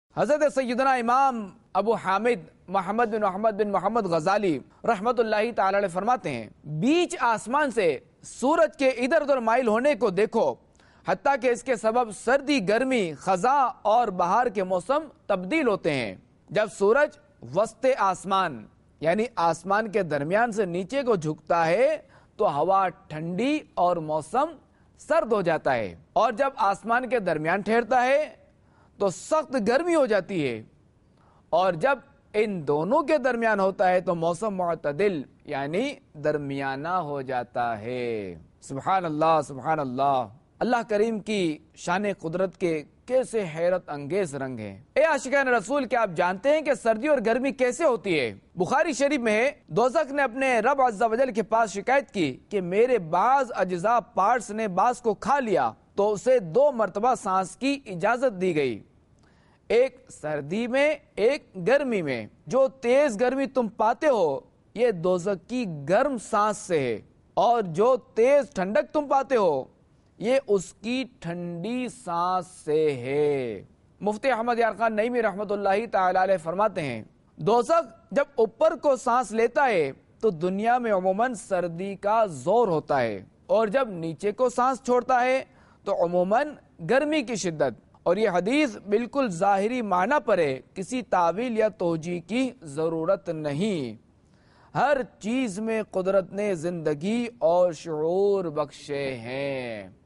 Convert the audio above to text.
حضرت سیدنا امام ابو حامد محمد بن محمد غزالی رحمت اللہ تعالی علیہ فرماتے ہیں، بیچ آسمان سے سورج کے ادھر ادھر مائل ہونے کو دیکھو، حتیٰ کہ اس کے سبب سردی، گرمی، خزاں اور بہار کے موسم تبدیل ہوتے ہیں۔ جب سورج وسط آسمان یعنی آسمان کے درمیان سے نیچے کو جھکتا ہے تو ہوا ٹھنڈی اور موسم سرد ہو جاتا ہے، اور جب آسمان کے درمیان ٹھہرتا ہے تو سخت گرمی ہو جاتی ہے، اور جب ان دونوں کے درمیان ہوتا ہے تو موسم معتدل یعنی درمیانہ ہو جاتا ہے۔ سبحان اللہ، سبحان اللہ۔ اللہ کریم کی شان قدرت کے کیسے حیرت انگیز رنگ ہیں۔ اے عاشقان رسول، کیا آپ جانتے ہیں کہ سردی اور گرمی کیسے ہوتی ہے؟ بخاری شریف میں ہے، دوزخ نے اپنے رب عز و جل کے پاس شکایت کی کہ میرے بعض اجزاء پارٹس نے بعض کو کھا لیا، تو اسے 2 مرتبہ سانس کی اجازت دی گئی، ایک سردی میں ایک گرمی میں۔ جو تیز گرمی تم پاتے ہو یہ دوزخ کی گرم سانس سے ہے، اور جو تیز ٹھنڈک تم پاتے ہو یہ اس کی ٹھنڈی سانس سے ہے۔ مفتی احمد یار خان نعیمی رحمت اللہ تعالی علیہ فرماتے ہیں، دوزخ جب اوپر کو سانس لیتا ہے تو دنیا میں عموماً سردی کا زور ہوتا ہے، اور جب نیچے کو سانس چھوڑتا ہے تو عموماً گرمی کی شدت۔ اور یہ حدیث بالکل ظاہری معنی پر ہے، کسی تعویل یا توجیہ کی ضرورت نہیں۔ ہر چیز میں قدرت نے زندگی اور شعور بخشے ہیں۔